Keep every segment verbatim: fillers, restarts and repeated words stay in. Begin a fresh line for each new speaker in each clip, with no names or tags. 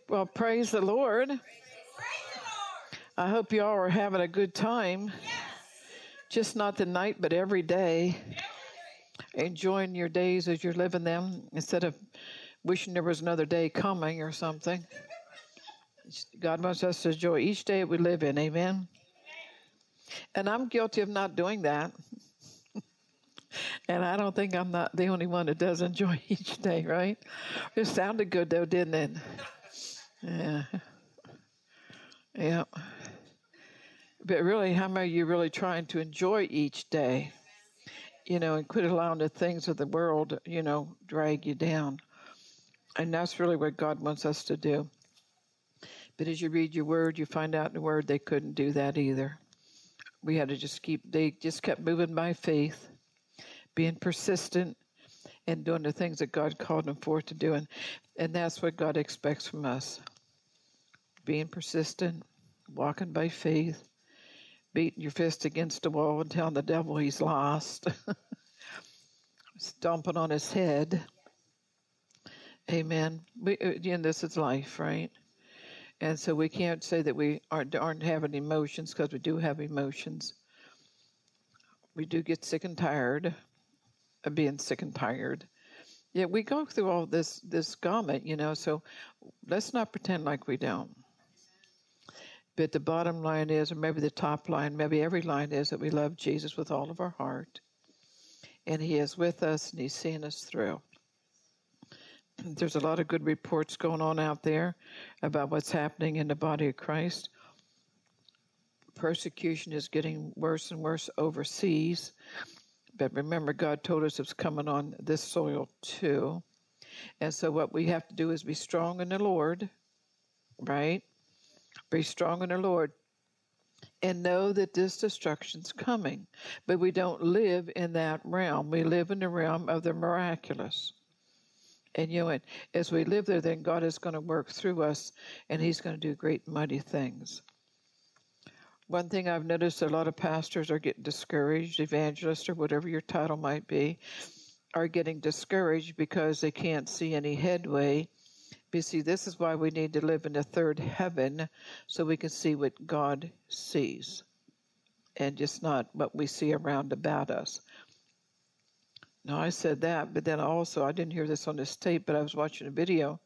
Well, praise the Lord. I hope you all are having a good time. Just not tonight, but every day. Enjoying your days as you're living them instead of wishing there was another day coming or something. God wants us to enjoy each day we live in. Amen. And I'm guilty of not doing that. And I don't think I'm not the only one that does enjoy each day, right? It sounded good, though, didn't it? Yeah. Yeah. But really, how many of you really trying to enjoy each day, you know, and quit allowing the things of the world, you know, drag you down? And that's really what God wants us to do. But as you read your word, you find out in the word they couldn't do that either. We had to just keep, they just kept moving by faith, being persistent, and doing the things that God called them forth to do. And, and that's what God expects from us. Being persistent, walking by faith, beating your fist against the wall and telling the devil he's lost, stomping on his head. Amen. We, again, this is life, right? And so we can't say that we aren't, aren't having emotions, because we do have emotions. We do get sick and tired of being sick and tired. Yeah, we go through all this this gamut, you know, so let's not pretend like we don't. But the bottom line is, or maybe the top line, maybe every line is, that we love Jesus with all of our heart. And he is with us, and he's seeing us through. There's a lot of good reports going on out there about what's happening in the body of Christ. Persecution is getting worse and worse overseas. But remember, God told us it's coming on this soil too. And so what we have to do is be strong in the Lord, right? Be strong in the Lord. And know that this destruction's coming. But we don't live in that realm. We live in the realm of the miraculous. And you know, and as we live there, then God is going to work through us, and he's going to do great, mighty things. One thing I've noticed, a lot of pastors are getting discouraged, evangelists or whatever your title might be, are getting discouraged because they can't see any headway. But see, this is why we need to live in the third heaven, so we can see what God sees, and just not what we see around about us. Now, I said that, but then also, I didn't hear this on this tape, but I was watching a video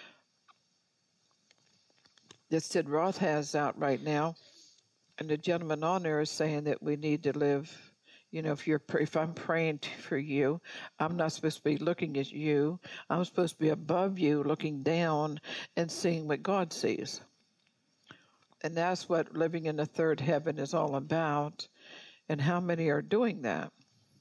that Sid Roth has out right now, and the gentleman on there is saying that we need to live, you know, if you're if I'm praying for you, I'm not supposed to be looking at you. I'm supposed to be above you, looking down and seeing what God sees. And that's what living in the third heaven is all about. And how many are doing that?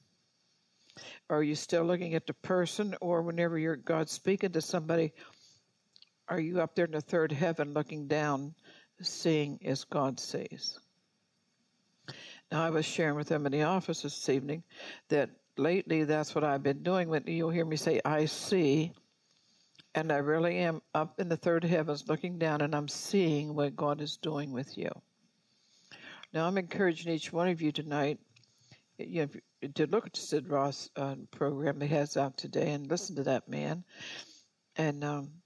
Are you still looking at the person, or whenever you're God's speaking to somebody, are you up there in the third heaven looking down, seeing as God sees? Now, I was sharing with them in the office this evening that lately that's what I've been doing. When you'll hear me say, I see, and I really am up in the third heavens looking down, and I'm seeing what God is doing with you. Now, I'm encouraging each one of you tonight, you know, to look at the Sid Roth uh, program he has out today and listen to that man. And um,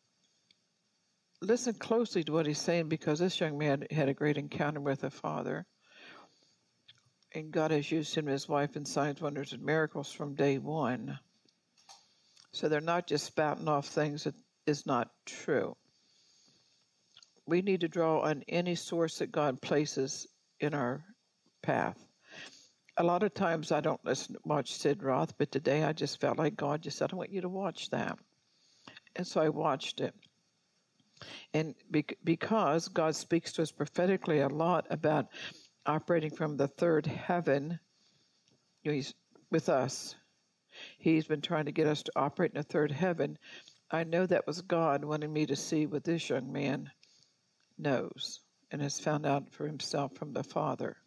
listen closely to what he's saying, because this young man had a great encounter with the Father. And God has used him and his wife in signs, wonders, and miracles from day one. So they're not just spouting off things that is not true. We need to draw on any source that God places in our path. A lot of times I don't listen, watch Sid Roth, but today I just felt like God just said, I want you to watch that. And so I watched it. And because God speaks to us prophetically a lot about operating from the third heaven, you know, he's with us. He's been trying to get us to operate in the third heaven. I know that was God wanting me to see what this young man knows and has found out for himself from the Father.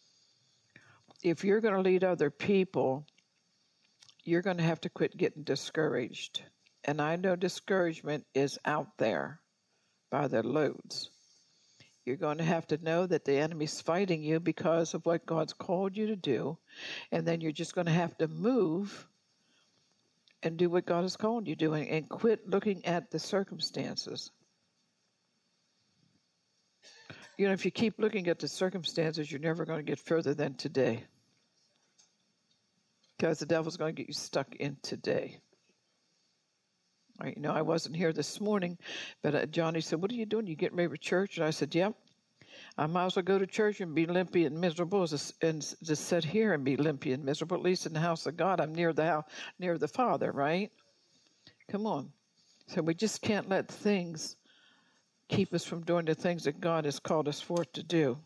If you're going to lead other people, you're going to have to quit getting discouraged. And I know discouragement is out there by the loads. You're going to have to know that the enemy's fighting you because of what God's called you to do. And then you're just going to have to move and do what God has called you doing, and quit looking at the circumstances. You know, if you keep looking at the circumstances, you're never going to get further than today. Because the devil's going to get you stuck in today. Right, you know, I wasn't here this morning, but uh, Johnny said, "What are you doing? You getting ready for church?" And I said, "Yep. I might as well go to church and be limpy and miserable as a, and just sit here and be limpy and miserable. At least in the house of God, I'm near the house, near the Father, right? Come on. So we just can't let things keep us from doing the things that God has called us forth to do.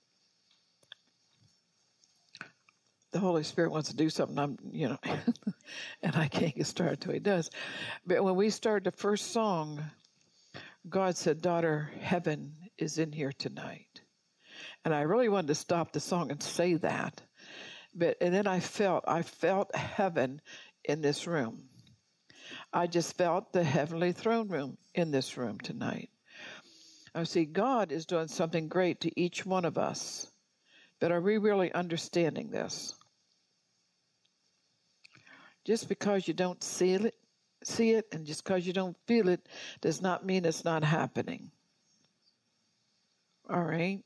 The Holy Spirit wants to do something, I'm, you know, and I can't get started till He does. But when we started the first song, God said, "Daughter, heaven is in here tonight." And I really wanted to stop the song and say that. But and then I felt, I felt heaven in this room. I just felt the heavenly throne room in this room tonight. I see God is doing something great to each one of us. But are we really understanding this? Just because you don't see it, see it, and just because you don't feel it, does not mean it's not happening. All right?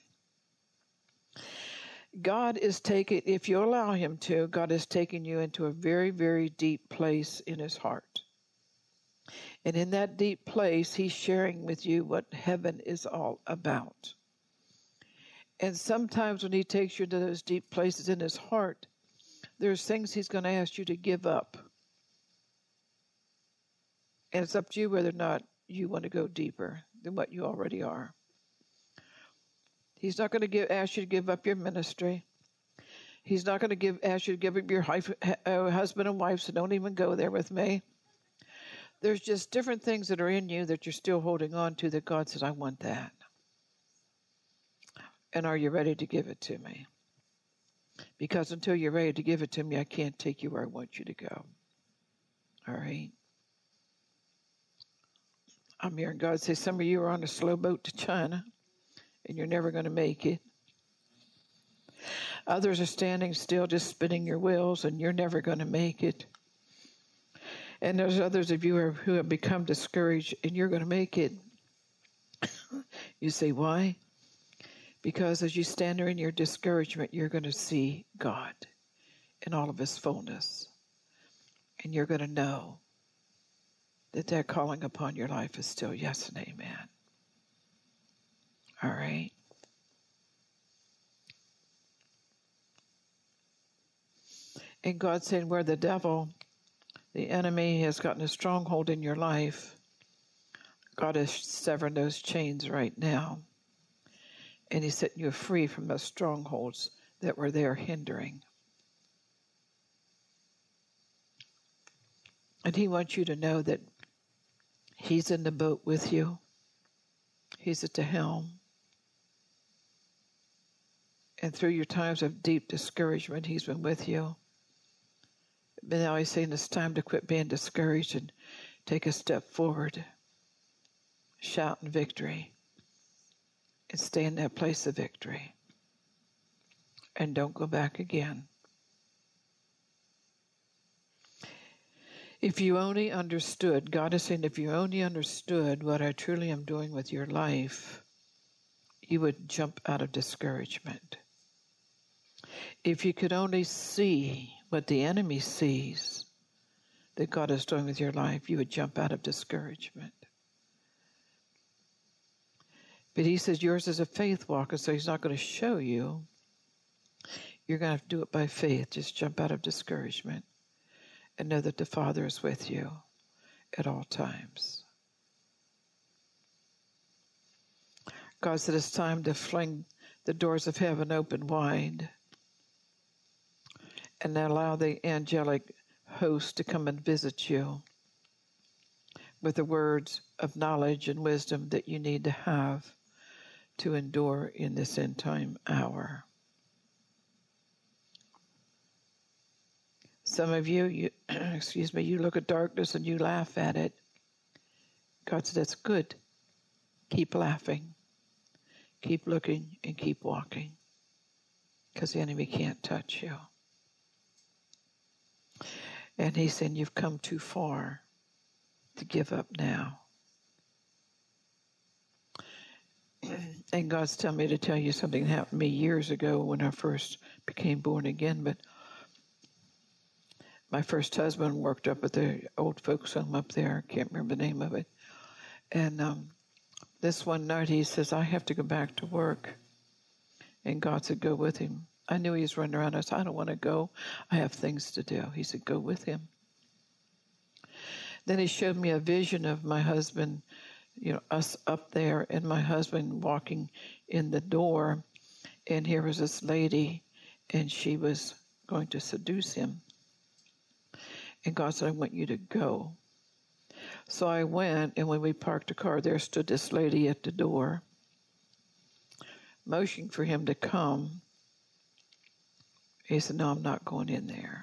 God is taking, if you allow Him to, God is taking you into a very, very deep place in His heart. And in that deep place, He's sharing with you what heaven is all about. And sometimes when He takes you to those deep places in His heart, there's things He's going to ask you to give up. And it's up to you whether or not you want to go deeper than what you already are. He's not going to give, ask you to give up your ministry. He's not going to give, ask you to give up your uh, husband and wife, so don't even go there with me. There's just different things that are in you that you're still holding on to that God says, "I want that. And are you ready to give it to me? Because until you're ready to give it to me, I can't take you where I want you to go." All right? I'm hearing God say, some of you are on a slow boat to China, and you're never going to make it. Others are standing still, just spinning your wheels, and you're never going to make it. And there's others of you who, are, who have become discouraged, and you're going to make it. You say, why? Because as you stand there in your discouragement, you're going to see God in all of His fullness. And you're going to know that that calling upon your life is still yes and amen. All right? And God's saying, where the devil, the enemy, has gotten a stronghold in your life, God is severing those chains right now. And He's setting you free from those strongholds that were there hindering. And He wants you to know that He's in the boat with you. He's at the helm. And through your times of deep discouragement, He's been with you. But now He's saying it's time to quit being discouraged and take a step forward. Shout in victory. And stay in that place of victory. And don't go back again. If you only understood, God is saying, if you only understood what I truly am doing with your life, you would jump out of discouragement. If you could only see what the enemy sees that God is doing with your life, you would jump out of discouragement. But He says yours is a faith walk, and so He's not going to show you. You're going to have to do it by faith. Just jump out of discouragement and know that the Father is with you at all times. God said it's time to fling the doors of heaven open wide and allow the angelic host to come and visit you with the words of knowledge and wisdom that you need to have to endure in this end time hour. Some of you, you excuse me, you look at darkness and you laugh at it. God said, that's good. Keep laughing. Keep looking and keep walking. Because the enemy can't touch you. And He's saying, you've come too far to give up now. And God's telling me to tell you something that happened to me years ago when I first became born again. But my first husband worked up at the old folks home up there. I can't remember the name of it. And um, this one night he says, I have to go back to work. And God said, go with him. I knew he was running around. I said, I don't want to go. I have things to do. He said, go with him. Then he showed me a vision of my husband, you know, us up there, and my husband walking in the door. And here was this lady, and she was going to seduce him. And God said, I want you to go. So I went, and when we parked the car, there stood this lady at the door, motioning for him to come. He said, no, I'm not going in there.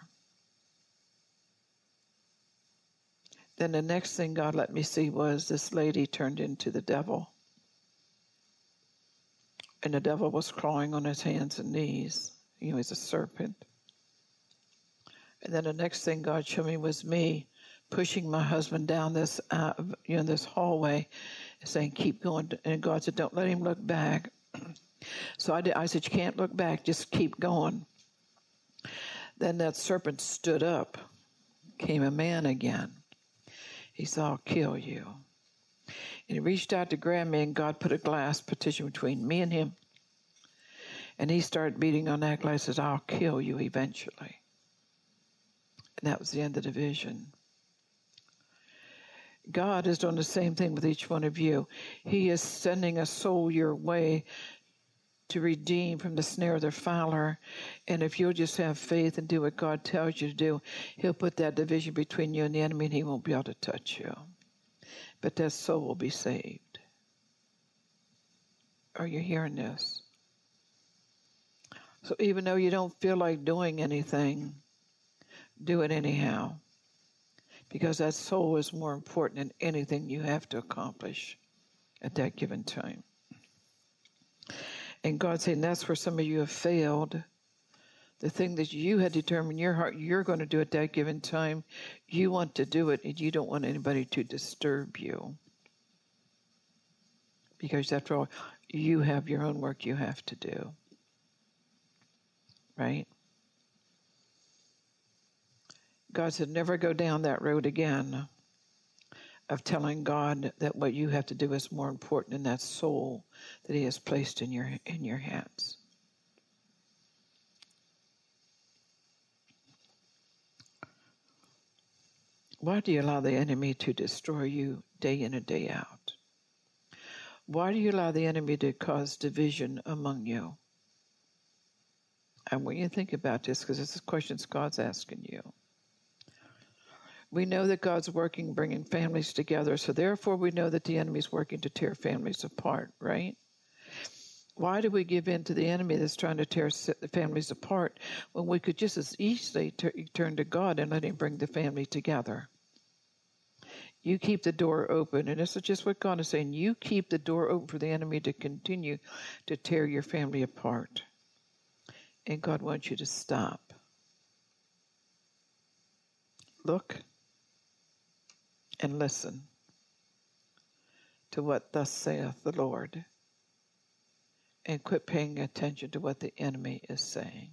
Then the next thing God let me see was this lady turned into the devil. And the devil was crawling on his hands and knees. He was a serpent. And then the next thing God showed me was me pushing my husband down this, uh, you know, this hallway, saying, keep going. And God said, don't let him look back. So I, did, I said, you can't look back, just keep going. Then that serpent stood up, came a man again. He said, I'll kill you. And he reached out to grab me, and God put a glass partition between me and him. And he started beating on that glass, says, I'll kill you eventually. And that was the end of the vision. God is doing the same thing with each one of you. He is sending a soul your way to redeem from the snare of the fowler. And if you'll just have faith and do what God tells you to do, he'll put that division between you and the enemy, and he won't be able to touch you. But that soul will be saved. Are you hearing this? So even though you don't feel like doing anything, do it anyhow. Because that soul is more important than anything you have to accomplish at that given time. And God's saying that's where some of you have failed. The thing that you had determined in your heart you're going to do at that given time, you want to do it, and you don't want anybody to disturb you. Because after all, you have your own work you have to do. Right? God said, never go down that road again of telling God that what you have to do is more important than that soul that he has placed in your in your hands. Why do you allow the enemy to destroy you day in and day out? Why do you allow the enemy to cause division among you? I want you to think about this, because this is questions God's asking you. We know that God's working, bringing families together, so therefore we know that the enemy's working to tear families apart, right? Why do we give in to the enemy that's trying to tear families apart when we could just as easily t- turn to God and let him bring the family together? You keep the door open, and this is just what God is saying. You keep the door open for the enemy to continue to tear your family apart. And God wants you to stop. Look and listen to what thus saith the Lord, and quit paying attention to what the enemy is saying.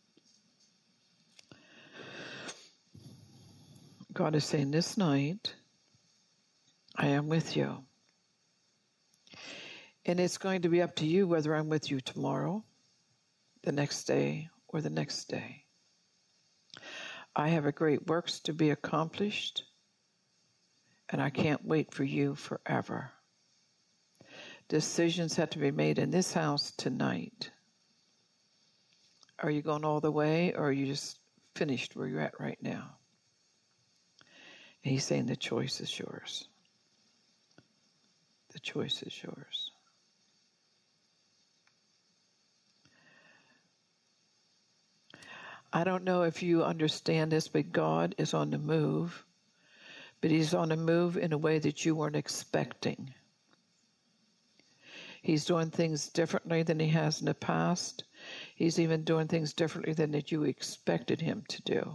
God is saying, this night, I am with you. And it's going to be up to you whether I'm with you tomorrow, the next day, or the next day. I have a great works to be accomplished, and I can't wait for you forever. Decisions have to be made in this house tonight. Are you going all the way, or are you just finished where you're at right now? And he's saying the choice is yours. The choice is yours. I don't know if you understand this, but God is on the move. But he's on the move in a way that you weren't expecting. He's doing things differently than he has in the past. He's even doing things differently than that you expected him to do.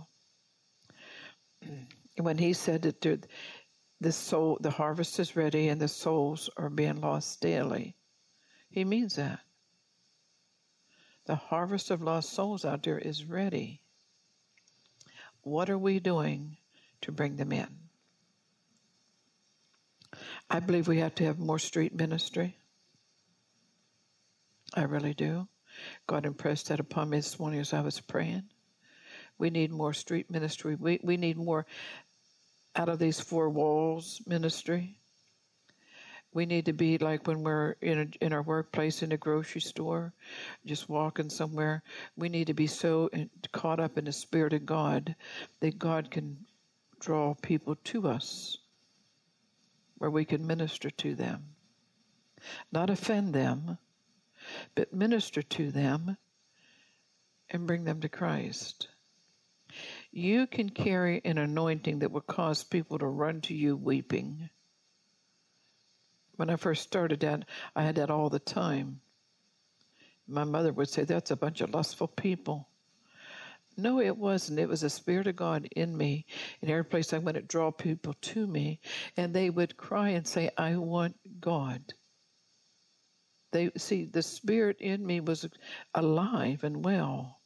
When he said that the soul, the harvest is ready and the souls are being lost daily, He means that. The harvest of lost souls out there is ready. What are we doing to bring them in? I believe we have to have more street ministry. I really do. God impressed that upon me this morning as I was praying. We need more street ministry. We, we need more out of these four walls ministry. We need to be like when we're in a, in our workplace, in a grocery store, just walking somewhere. We need to be so in, caught up in the Spirit of God that God can draw people to us where we can minister to them. Not offend them, but minister to them and bring them to Christ. You can carry an anointing that will cause people to run to you weeping. When I first started that, I had that all the time. My mother would say, that's a bunch of lustful people. No, it wasn't. It was the Spirit of God in me. In every place I went, it draw people to me, and they would cry and say, I want God. They see, the Spirit in me was alive and well.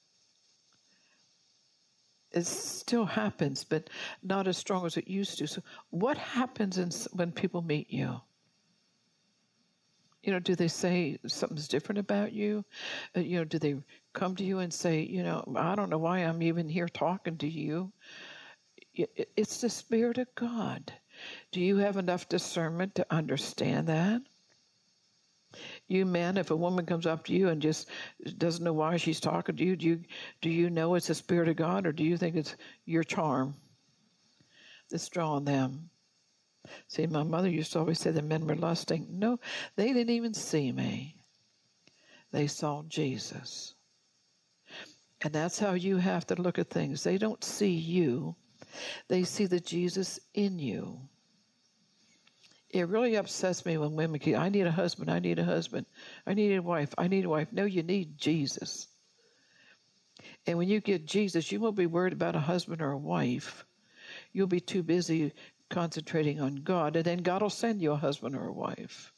It still happens, but not as strong as it used to. So what happens in, when people meet you? You know, do they say something's different about you? Uh, you know, do they come to you and say, you know, I don't know why I'm even here talking to you? It's the Spirit of God. Do you have enough discernment to understand that? You men, if a woman comes up to you and just doesn't know why she's talking to you, do you, do you know it's the Spirit of God, or do you think it's your charm that's drawing them? See, my mother used to always say the men were lusting. No, they didn't even see me. They saw Jesus. And that's how you have to look at things. They don't see you. They see the Jesus in you. It really upsets me when women keep, I need a husband, I need a husband, I need a wife, I need a wife. No, you need Jesus. And when you get Jesus, you won't be worried about a husband or a wife. You'll be too busy concentrating on God, and then God will send you a husband or a wife.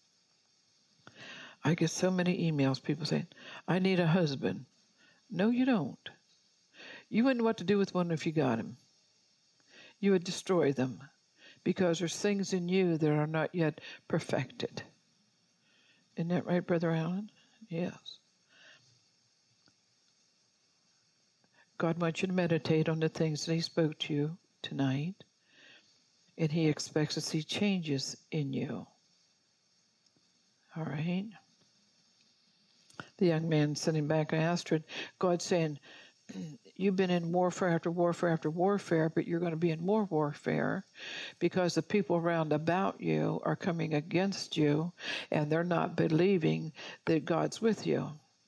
I get so many emails, people saying, I need a husband. No, you don't. You wouldn't know what to do with one if you got him. You would destroy them, because there's things in you that are not yet perfected. Isn't that right, Brother Allen? Yes. God wants you to meditate on the things that He spoke to you tonight, and He expects to see changes in you. All right? The young man sitting back, I asked her, God saying, you've been in warfare after warfare after warfare, but you're going to be in more warfare because the people around about you are coming against you, and they're not believing that God's with you.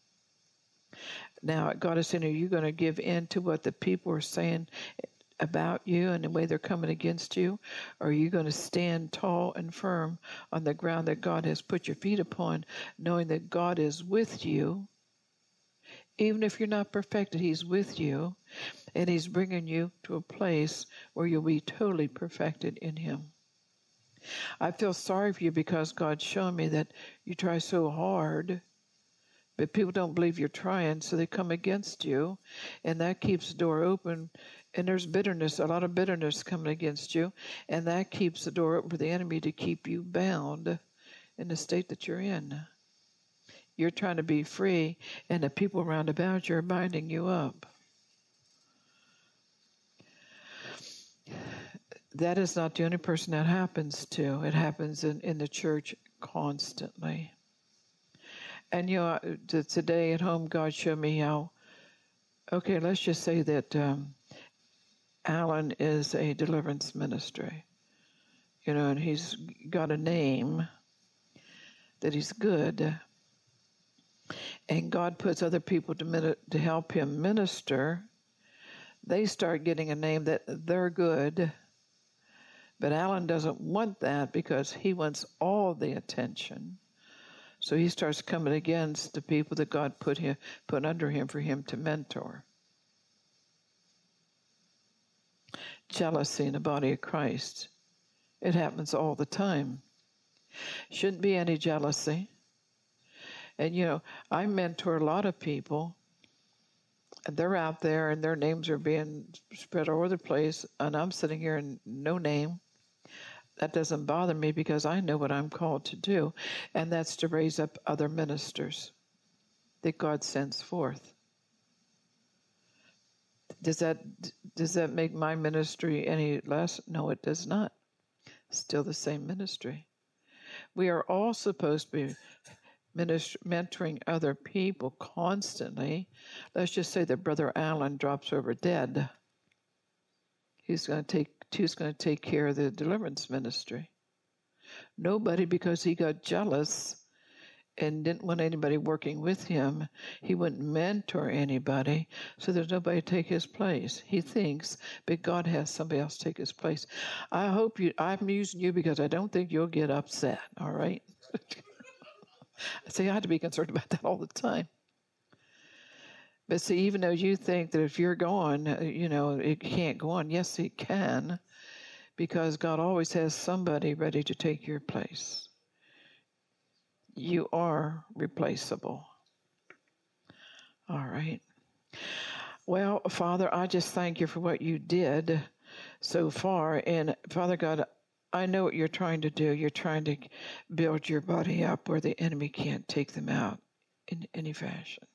Now, God is saying, are you going to give in to what the people are saying about you and the way they're coming against you? Or are you going to stand tall and firm on the ground that God has put your feet upon, knowing that God is with you? Even if you're not perfected, He's with you, and He's bringing you to a place where you'll be totally perfected in Him. I feel sorry for you because God's shown me that you try so hard, but people don't believe you're trying, so they come against you, and that keeps the door open, and there's bitterness, a lot of bitterness coming against you, and that keeps the door open for the enemy to keep you bound in the state that you're in. You're trying to be free, and the people around about you are binding you up. That is not the only person that happens to. It happens in, in the church constantly. And, you know, t- today at home, God showed me how, okay, let's just say that um, Alan is a deliverance ministry, you know, and he's got a name that he's good. And God puts other people to, min- to help him minister. They start getting a name that they're good. But Alan doesn't want that because he wants all the attention. So he starts coming against the people that God put him, put under him for him to mentor. Jealousy in the body of Christ. It happens all the time. Shouldn't be any jealousy. And, you know, I mentor a lot of people, and they're out there and their names are being spread all over the place, and I'm sitting here and no name. That doesn't bother me because I know what I'm called to do, and that's to raise up other ministers that God sends forth. Does that does that make my ministry any less? No, it does not. Still the same ministry. We are all supposed to be minister, mentoring other people constantly. Let's just say that Brother Allen drops over dead. He's going to take who's going to take care of the deliverance ministry? Nobody, because he got jealous and didn't want anybody working with him. He wouldn't mentor anybody, so there's nobody to take his place. He thinks, but God has somebody else take his place. I hope you, I'm using you because I don't think you'll get upset, all right? See, I have to be concerned about that all the time. But see, even though you think that if you're gone, you know, it can't go on, yes, it can, because God always has somebody ready to take your place. You are replaceable. All right. Well, Father, I just thank you for what you did so far. And Father God, I know what you're trying to do. You're trying to build your body up where the enemy can't take them out in any fashion.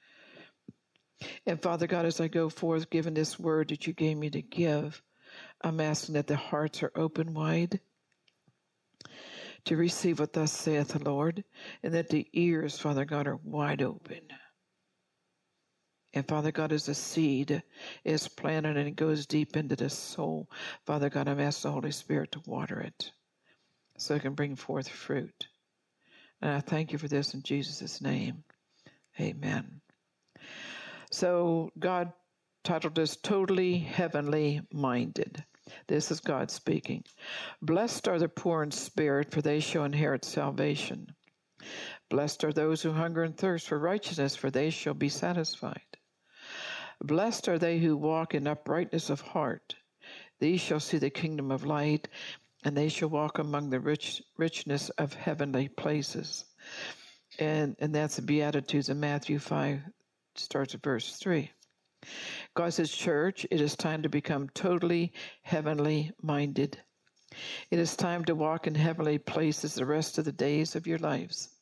And Father God, as I go forth, given this word that you gave me to give, I'm asking that the hearts are open wide to receive what thus saith the Lord, and that the ears, Father God, are wide open. And Father God, as a seed is planted and it goes deep into the soul, Father God, I'm asking the Holy Spirit to water it so it can bring forth fruit. And I thank you for this in Jesus' name. Amen. So God titled us Totally Heavenly Minded. This is God speaking. Blessed are the poor in spirit, for they shall inherit salvation. Blessed are those who hunger and thirst for righteousness, for they shall be satisfied. Blessed are they who walk in uprightness of heart. These shall see the kingdom of light, and they shall walk among the rich richness of heavenly places. And, and that's the Beatitudes in Matthew five, starts at verse three. God says, church, it is time to become totally heavenly minded. It is time to walk in heavenly places the rest of the days of your lives.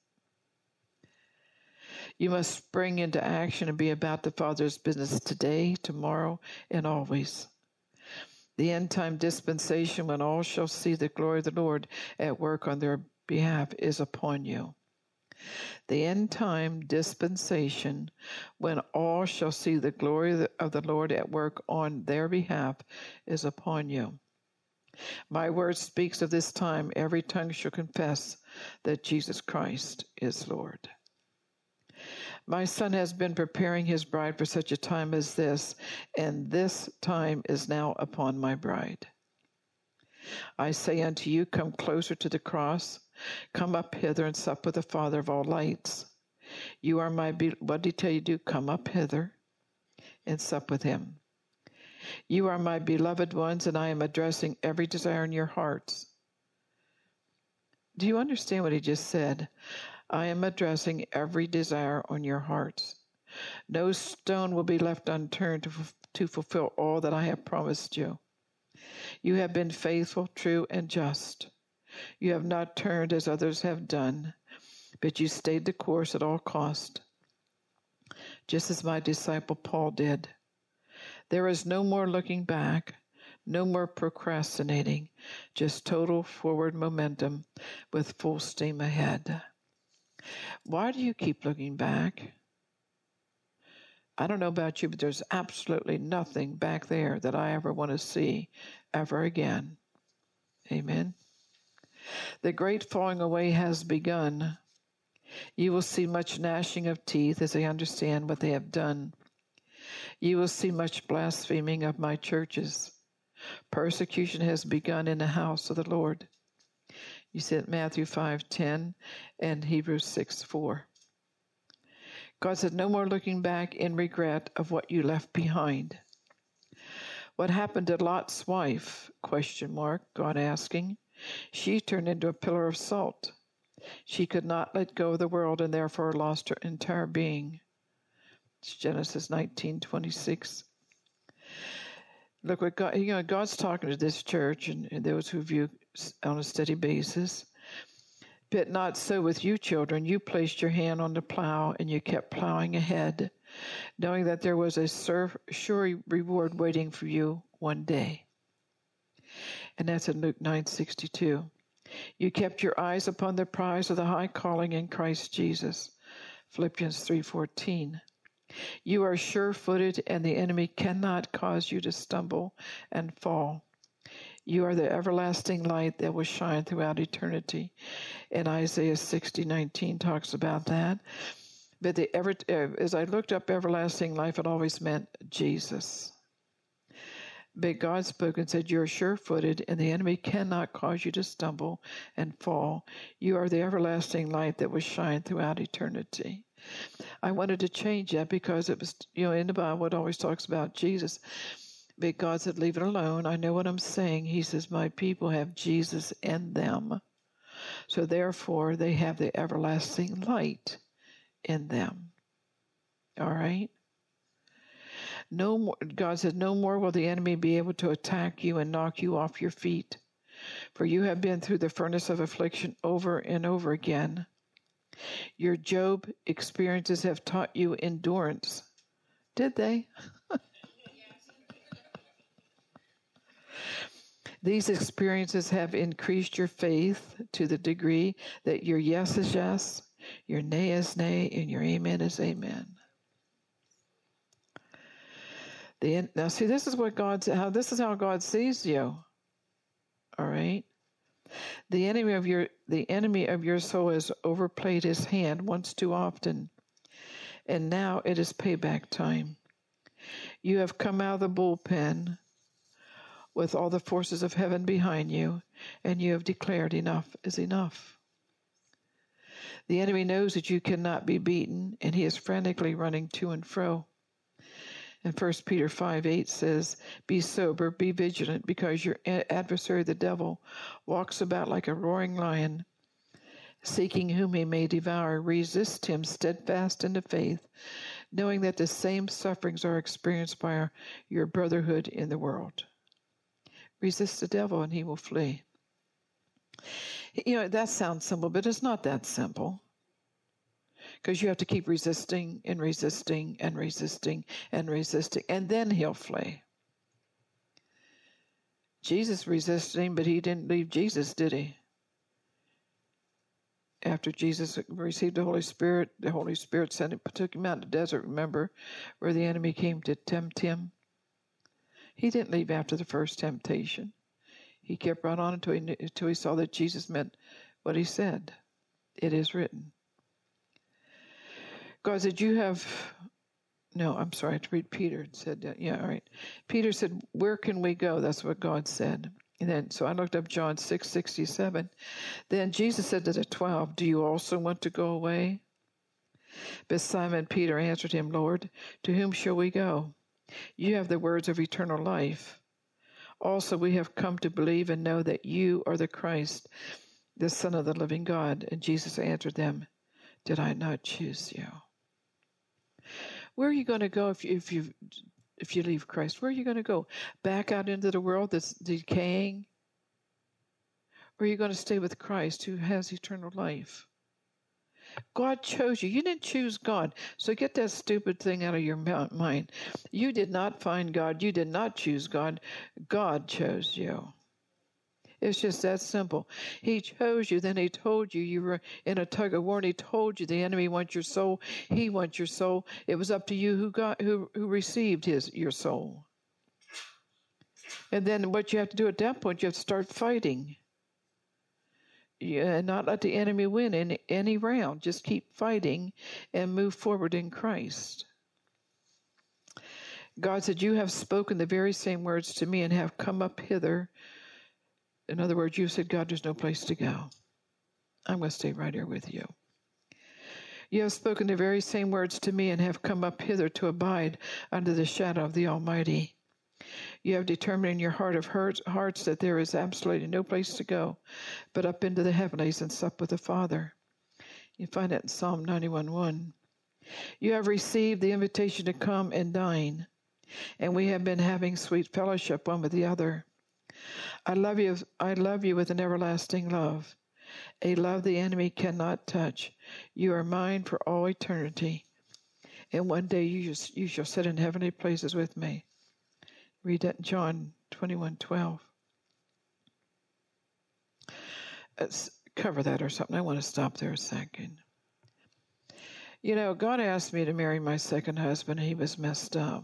You must spring into action and be about the Father's business today, tomorrow, and always. The end-time dispensation when all shall see the glory of the Lord at work on their behalf is upon you. The end-time dispensation when all shall see the glory of the Lord at work on their behalf is upon you. My word speaks of this time. Every tongue shall confess that Jesus Christ is Lord. My son has been preparing his bride for such a time as this, and this time is now upon my bride. I say unto you, come closer to the cross. Come up hither and sup with the Father of all lights. You are my, be- what did he tell you to do? Come up hither and sup with him. You are my beloved ones, and I am addressing every desire in your hearts. Do you understand what he just said? I am addressing every desire on your hearts. No stone will be left unturned to, f- to fulfill all that I have promised you. You have been faithful, true, and just. You have not turned as others have done, but you stayed the course at all cost, just as my disciple Paul did. There is no more looking back, no more procrastinating, just total forward momentum with full steam ahead. Why do you keep looking back? I don't know about you, but there's absolutely nothing back there that I ever want to see ever again. Amen. The great falling away has begun. You will see much gnashing of teeth as they understand what they have done. You will see much blaspheming of my churches. Persecution has begun in the house of the Lord. You see it Matthew five ten and Hebrews six four. God said, no more looking back in regret of what you left behind. What happened to Lot's wife? Question mark, God asking. She turned into a pillar of salt. She could not let go of the world and therefore lost her entire being. It's Genesis nineteen twenty-six. Look what God, you know, God's talking to this church and, and those who view on a steady basis. But not so with you, children. You placed your hand on the plow and you kept plowing ahead, knowing that there was a sure reward waiting for you one day. And that's in Luke nine sixty-two. You kept your eyes upon the prize of the high calling in Christ Jesus. Philippians three fourteen. You are sure-footed, and the enemy cannot cause you to stumble and fall. You are the everlasting light that will shine throughout eternity. And Isaiah sixty nineteen talks about that. But the ever, as I looked up everlasting life, it always meant Jesus. But God spoke and said, you are sure-footed, and the enemy cannot cause you to stumble and fall. You are the everlasting light that will shine throughout eternity. I wanted to change that because it was, you know, in the Bible it always talks about Jesus. But God said, leave it alone. I know what I'm saying. He says, my people have Jesus in them. So therefore, they have the everlasting light in them. All right? No more, God said, no more will the enemy be able to attack you and knock you off your feet. For you have been through the furnace of affliction over and over again. Your Job experiences have taught you endurance. Did they? These experiences have increased your faith to the degree that your yes is yes, your nay is nay, and your amen is amen. The, now, see, this is what God, how this is how God sees you. All right. The enemy of your the enemy of your soul has overplayed his hand once too often, and now it is payback time. You have come out of the bullpen with all the forces of heaven behind you, and you have declared enough is enough. The enemy knows that you cannot be beaten, and he is frantically running to and fro. And First Peter five eight says, be sober, be vigilant, because your adversary, the devil, walks about like a roaring lion, seeking whom he may devour. Resist him steadfast in the faith, knowing that the same sufferings are experienced by our, your brotherhood in the world. Resist the devil and he will flee. You know, that sounds simple, but it's not that simple. Because you have to keep resisting and resisting and resisting and resisting, and then he'll flee. Jesus resisted him, but he didn't leave Jesus, did he? After Jesus received the Holy Spirit, the Holy Spirit sent him, took him out in the desert, remember, where the enemy came to tempt him. He didn't leave after the first temptation. He kept right on until he, until he saw that Jesus meant what he said. It is written. God said, you have, no, I'm sorry, I had to read Peter and said that. Yeah, all right. Peter said, where can we go? That's what God said. And then, so I looked up John six sixty-seven. Then Jesus said to the twelve, do you also want to go away? But Simon Peter answered him, Lord, to whom shall we go? You have the words of eternal life. Also, we have come to believe and know that you are the Christ, the Son of the living God. And Jesus answered them, did I not choose you? Where are you going to go if you, if you if you leave Christ? Where are you going to go? Back out into the world that's decaying? Or are you going to stay with Christ who has eternal life? God chose you. You didn't choose God. So get that stupid thing out of your mind. You did not find God. You did not choose God. God chose you. It's just that simple. He chose you, then he told you you were in a tug of war, and he told you the enemy wants your soul. He wants your soul. It was up to you who got who who received his your soul. And then what you have to do at that point, you have to start fighting. Yeah, and not let the enemy win in any round. Just keep fighting and move forward in Christ. God said, you have spoken the very same words to me and have come up hither. In other words, you said, God, there's no place to go. I'm going to stay right here with you. You have spoken the very same words to me and have come up hither to abide under the shadow of the Almighty. You have determined in your heart of hearts, hearts that there is absolutely no place to go but up into the heavenlies and sup with the Father. You find that in Psalm ninety-one one. You have received the invitation to come and dine, and we have been having sweet fellowship one with the other. I love you, I love you with an everlasting love, a love the enemy cannot touch. You are mine for all eternity, and one day you, just, you shall sit in heavenly places with me. Read that in John twenty-one twelve. Let's cover that or something. I want to stop there a second. You know, God asked me to marry my second husband, and he was messed up.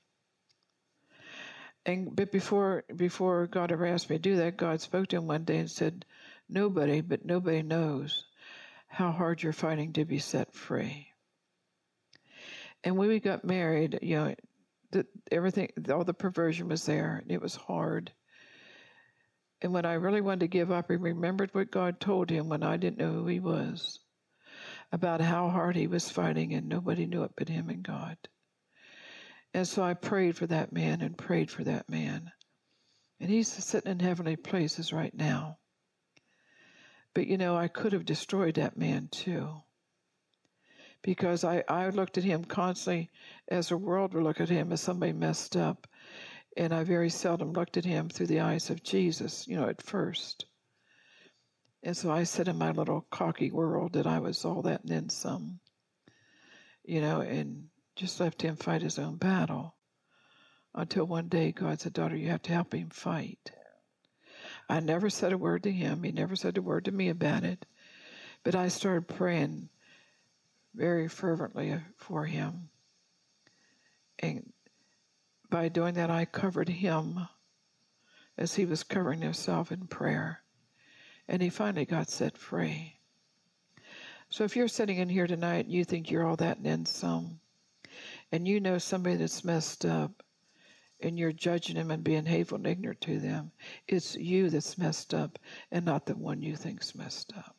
And but before before God ever asked me to do that, God spoke to him one day and said, nobody, but nobody knows how hard you're fighting to be set free. And when we got married, you know, the, everything, all the perversion was there, and it was hard. And when I really wanted to give up, I remembered what God told him when I didn't know who he was, about how hard he was fighting, and nobody knew it but him and God. And so I prayed for that man and prayed for that man. And he's sitting in heavenly places right now. But, you know, I could have destroyed that man too. Because I, I looked at him constantly as the world would look at him as somebody messed up. And I very seldom looked at him through the eyes of Jesus, you know, at first. And so I said in my little cocky world that I was all that and then some, you know, and just left him fight his own battle. Until one day God said, daughter, you have to help him fight. I never said a word to him. He never said a word to me about it. But I started praying very fervently for him. And by doing that, I covered him as he was covering himself in prayer. And he finally got set free. So if you're sitting in here tonight and you think you're all that and then some, and you know somebody that's messed up, and you're judging them and being hateful and ignorant to them, it's you that's messed up and not the one you think's messed up.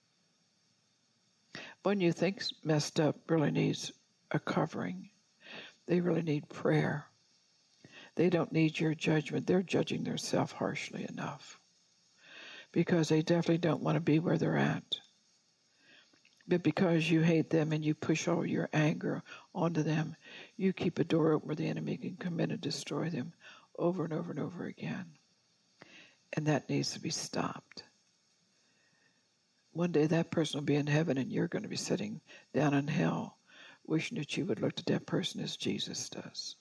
One you think's messed up really needs a covering. They really need prayer. They don't need your judgment. They're judging themselves harshly enough because they definitely don't want to be where they're at. But because you hate them and you push all your anger onto them, you keep a door open where the enemy can come in and destroy them over and over and over again. And that needs to be stopped. One day that person will be in heaven and you're going to be sitting down in hell wishing that you would look at that person as Jesus does.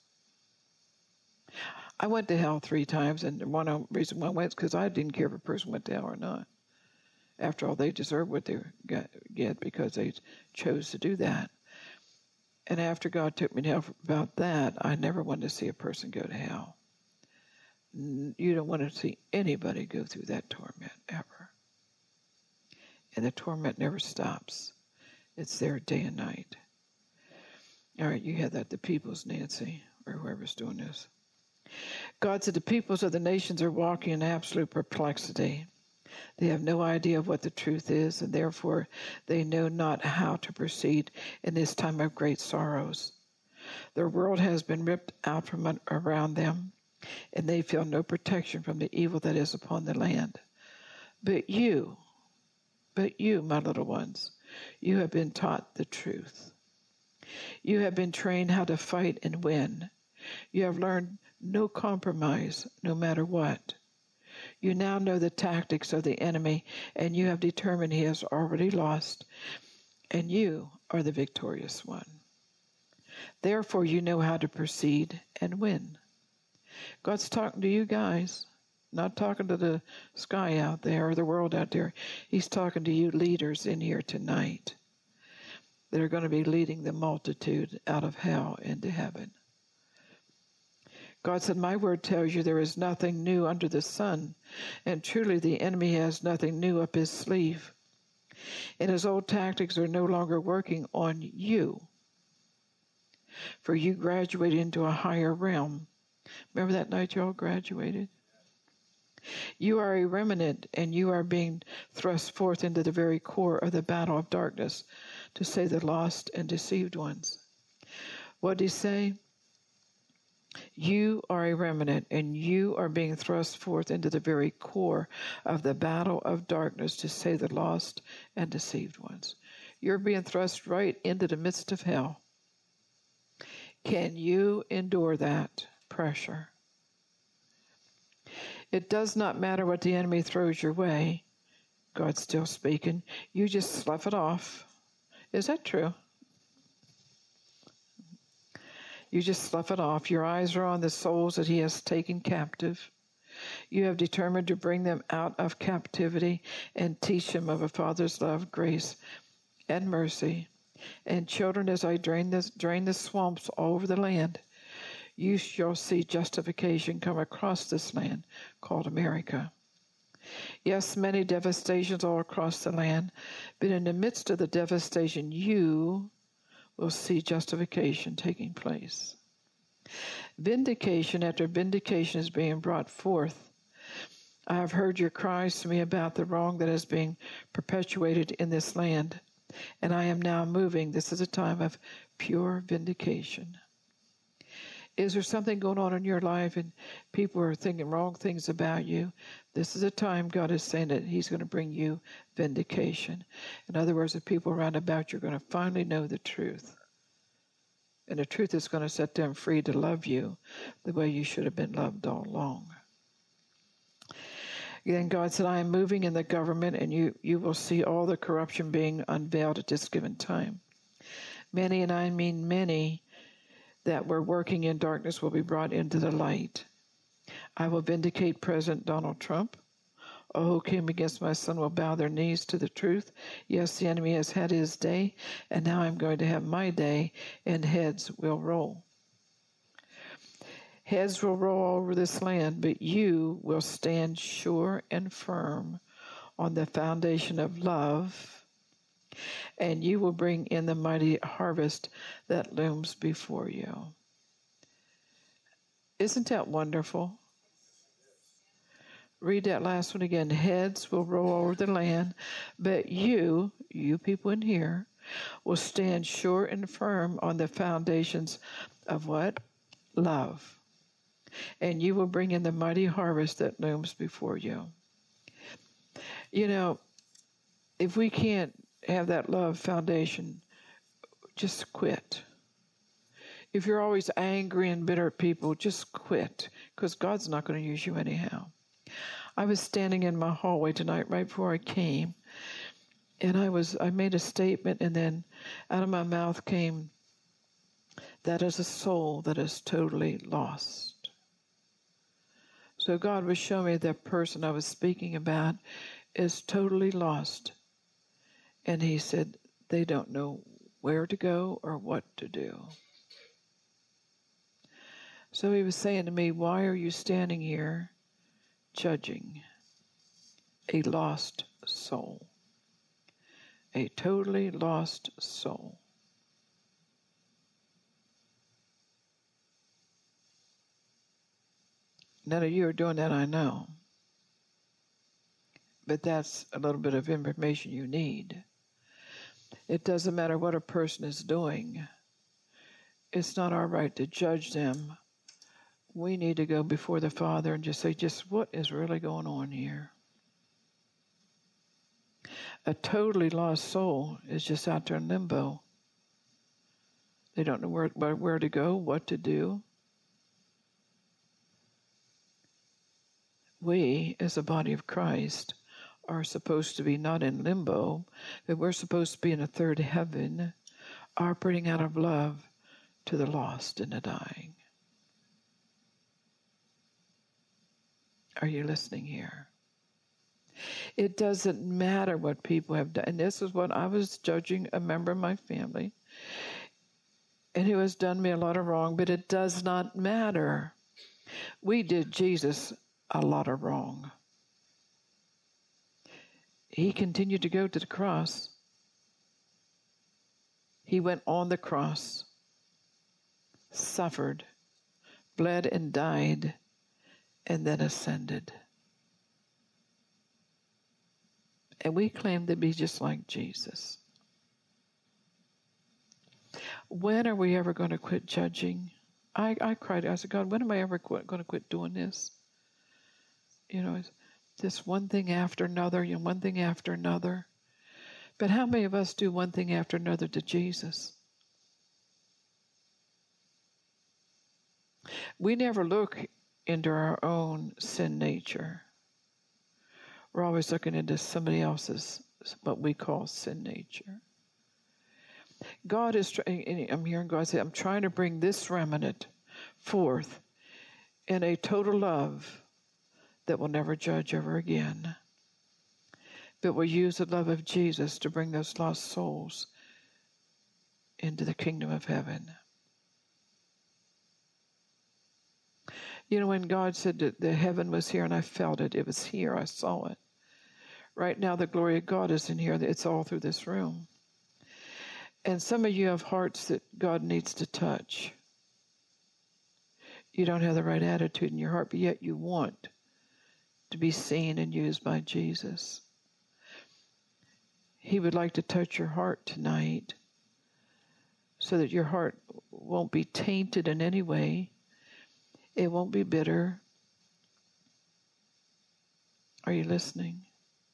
I went to hell three times, and one reason why I went is because I didn't care if a person went to hell or not. After all, they deserve what they get because they chose to do that. And after God took me to hell about that, I never wanted to see a person go to hell. You don't want to see anybody go through that torment ever. And the torment never stops. It's there day and night. All right, you had that, the peoples, Nancy, or whoever's doing this. God said the peoples of the nations are walking in absolute perplexity. They have no idea of what the truth is, and therefore they know not how to proceed in this time of great sorrows. Their world has been ripped out from around them, and they feel no protection from the evil that is upon the land. But you, but you, my little ones, you have been taught the truth. You have been trained how to fight and win. You have learned no compromise, no matter what. You now know the tactics of the enemy, and you have determined he has already lost, and you are the victorious one. Therefore, you know how to proceed and win. God's talking to you guys, not talking to the sky out there or the world out there. He's talking to you leaders in here tonight that are going to be leading the multitude out of hell into heaven. God said, my word tells you there is nothing new under the sun, and truly the enemy has nothing new up his sleeve. And his old tactics are no longer working on you, for you graduated into a higher realm. Remember that night you all graduated? You are a remnant, and you are being thrust forth into the very core of the battle of darkness to save the lost and deceived ones. What did he say? You are a remnant, and you are being thrust forth into the very core of the battle of darkness to save the lost and deceived ones. You're being thrust right into the midst of hell. Can you endure that pressure? It does not matter what the enemy throws your way. God's still speaking. You just slough it off. Is that true? You just slough it off. Your eyes are on the souls that he has taken captive. You have determined to bring them out of captivity and teach them of a Father's love, grace, and mercy. And children, as I drain, this, drain the swamps all over the land, you shall see justification come across this land called America. Yes, many devastations all across the land, but in the midst of the devastation, you will see justification taking place. Vindication after vindication is being brought forth. I have heard your cries to me about the wrong that is being perpetuated in this land, and I am now moving. This is a time of pure vindication. Is there something going on in your life and people are thinking wrong things about you? This is a time God is saying that he's going to bring you vindication. In other words, the people around about you are going to finally know the truth. And the truth is going to set them free to love you the way you should have been loved all along. Then God said, I am moving in the government, and you, you will see all the corruption being unveiled at this given time. Many, and I mean many, that were working in darkness will be brought into the light. I will vindicate President Donald Trump. All who came against my son will bow their knees to the truth. Yes, the enemy has had his day, and now I'm going to have my day, and heads will roll. Heads will roll over this land, but you will stand sure and firm on the foundation of love, and you will bring in the mighty harvest that looms before you. Isn't that wonderful? Read that last one again. Heads will roll over the land, but you, you people in here, will stand sure and firm on the foundations of what? Love. And you will bring in the mighty harvest that looms before you. You know, if we can't have that love foundation, just quit. If you're always angry and bitter at people, just quit, because God's not going to use you anyhow. I was standing in my hallway tonight right before I came, and I was I made a statement, and then out of my mouth came, that is a soul that is totally lost. So God was showing me that person I was speaking about is totally lost. And he said, they don't know where to go or what to do. So he was saying to me, why are you standing here judging a lost soul? A totally lost soul. None of you are doing that, I know. But that's a little bit of information you need. It doesn't matter what a person is doing. It's not our right to judge them. We need to go before the Father and just say, just what is really going on here? A totally lost soul is just out there in limbo. They don't know where, where to go, what to do. We, as the body of Christ, are supposed to be not in limbo, but we're supposed to be in a third heaven, operating out of love to the lost and the dying. Are you listening here? It doesn't matter what people have done. And this is what I was judging a member of my family, and who has done me a lot of wrong, but it does not matter. We did Jesus a lot of wrong. He continued to go to the cross. He went on the cross, suffered, bled and died, and then ascended. And we claim to be just like Jesus. When are we ever going to quit judging? I, I cried. I said, God, when am I ever quit, going to quit doing this? You know, it's just one thing after another, you know, one thing after another. But how many of us do one thing after another to Jesus? We never look into our own sin nature. We're always looking into somebody else's, what we call sin nature. God is, I'm hearing God say, I'm trying to bring this remnant forth in a total love that will never judge ever again, but will use the love of Jesus to bring those lost souls into the kingdom of heaven. You know, when God said that the heaven was here and I felt it, it was here, I saw it. Right now, the glory of God is in here. It's all through this room. And some of you have hearts that God needs to touch. You don't have the right attitude in your heart, but yet you want to be seen and used by Jesus. He would like to touch your heart tonight so that your heart won't be tainted in any way. It won't be bitter. Are you listening?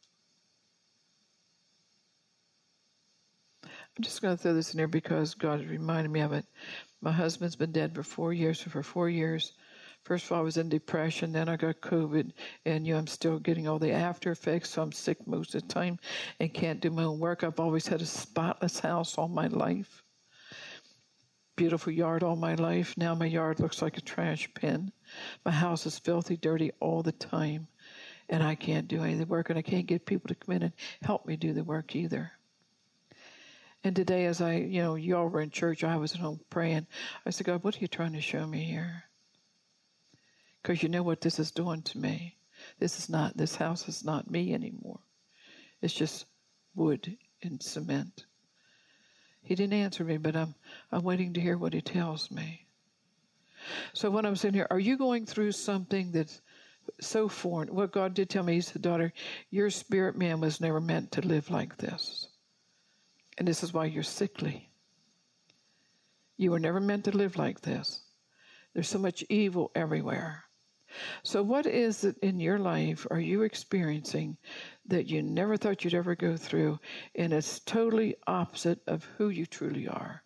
I'm just going to throw this in there because God reminded me of it. My husband's been dead for four years. So for four years, first of all, I was in depression. Then I got COVID. And, you know, I'm still getting all the after effects. So I'm sick most of the time and can't do my own work. I've always had a spotless house all my life. Beautiful yard all my life. Now my yard looks like a trash bin. My house is filthy, dirty all the time. And I can't do any of the work. And I can't get people to come in and help me do the work either. And today, as I, you know, you all were in church, I was at home praying. I said, God, what are you trying to show me here? Because you know what this is doing to me. This is not, this house is not me anymore. It's just wood and cement. He didn't answer me, but I'm, I'm waiting to hear what he tells me. So when I'm sitting here, are you going through something that's so foreign? What God did tell me, he said, daughter, your spirit man was never meant to live like this. And this is why you're sickly. You were never meant to live like this. There's so much evil everywhere. So what is it in your life are you experiencing that you never thought you'd ever go through, and it's totally opposite of who you truly are?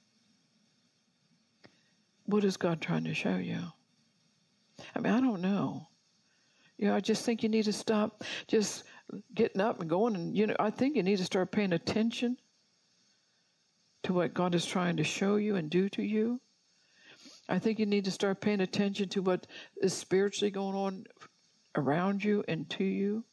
What is God trying to show you? I mean, I don't know. You know, I just think you need to stop just getting up and going, and, you know, I think you need to start paying attention to what God is trying to show you and do to you. I think you need to start paying attention to what is spiritually going on around you and to you.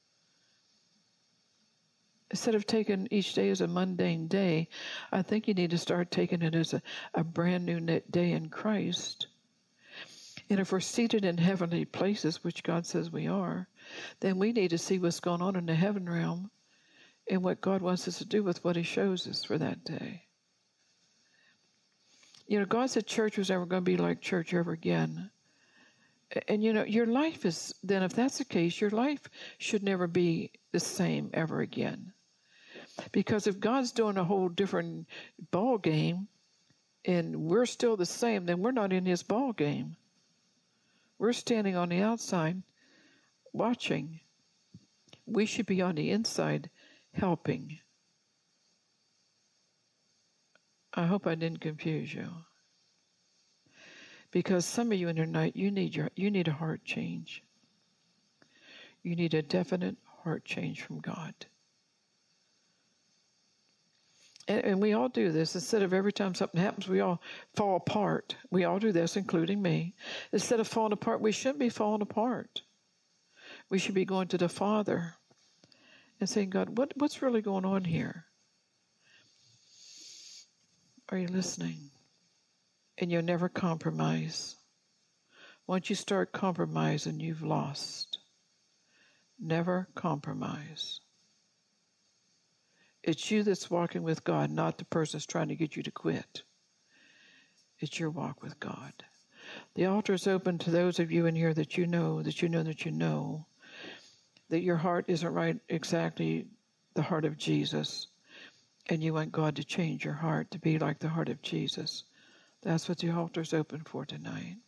Instead of taking each day as a mundane day, I think you need to start taking it as a, a brand new day in Christ. And if we're seated in heavenly places, which God says we are, then we need to see what's going on in the heaven realm and what God wants us to do with what he shows us for that day. You know, God said church was never going to be like church ever again. And, you know, your life is, then if that's the case, your life should never be the same ever again. Because if God's doing a whole different ball game and we're still the same, then we're not in his ball game. We're standing on the outside watching. We should be on the inside helping. I hope I didn't confuse you. Because some of you in your night, you need your you need a heart change. You need a definite heart change from God. And, and we all do this. Instead of every time something happens, we all fall apart. We all do this, including me. Instead of falling apart, we shouldn't be falling apart. We should be going to the Father and saying, God, what, what's really going on here? Are you listening? And you'll never compromise. Once you start compromising, you've lost. Never compromise. It's you that's walking with God, not the person that's trying to get you to quit. It's your walk with God. The altar is open to those of you in here that you know, that you know, that you know, that your heart isn't right exactly the heart of Jesus, and you want God to change your heart to be like the heart of Jesus. That's what the altar's open for tonight.